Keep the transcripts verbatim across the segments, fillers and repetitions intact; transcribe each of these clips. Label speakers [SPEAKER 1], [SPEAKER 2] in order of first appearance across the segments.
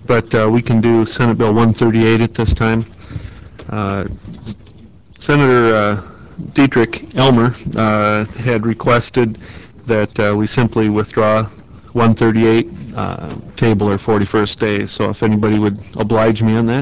[SPEAKER 1] but uh, we can do Senate Bill one thirty-eight at this time. Uh, Senator uh, Dietrich Elmer uh, had requested that uh, we simply withdraw one thirty-eight, uh, table or forty-first day. So if anybody would oblige me on that.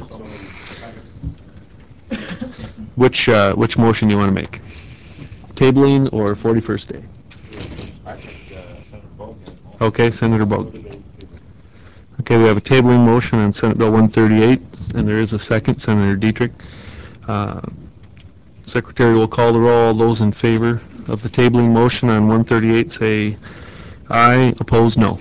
[SPEAKER 1] Which uh, which motion you want to make? Tabling or forty-first day?
[SPEAKER 2] I think uh, Senator Bogue.
[SPEAKER 1] Okay, Senator Bogue. Okay, we have a tabling motion on Senate Bill one thirty-eight, and there is a second, Senator Dietrich. Uh, Secretary will call the roll. All those in favor of the tabling motion on one thirty-eight say aye. Opposed, no.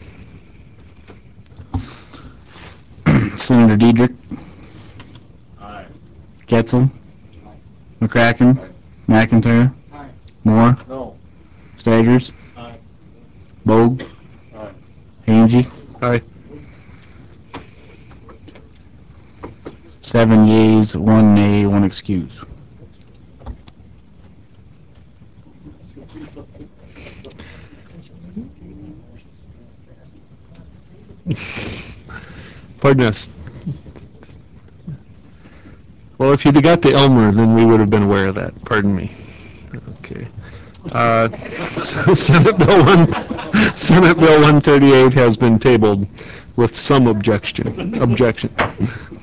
[SPEAKER 3] Senator Diedrich,
[SPEAKER 2] Aye.
[SPEAKER 3] Getzel, McCracken, McIntyre,
[SPEAKER 2] Aye.
[SPEAKER 3] Moore,
[SPEAKER 2] No.
[SPEAKER 3] Staggers,
[SPEAKER 2] Aye.
[SPEAKER 3] Bogue,
[SPEAKER 2] Aye.
[SPEAKER 3] Hangy.
[SPEAKER 1] Aye.
[SPEAKER 3] Seven yeas, one nay, one excuse.
[SPEAKER 1] Pardon us. Well, if you'd got the Elmer, then we would have been aware of that. Pardon me. Okay. Uh, Senate Bill one, Senate Bill one thirty-eight has been tabled with some objection. Objection.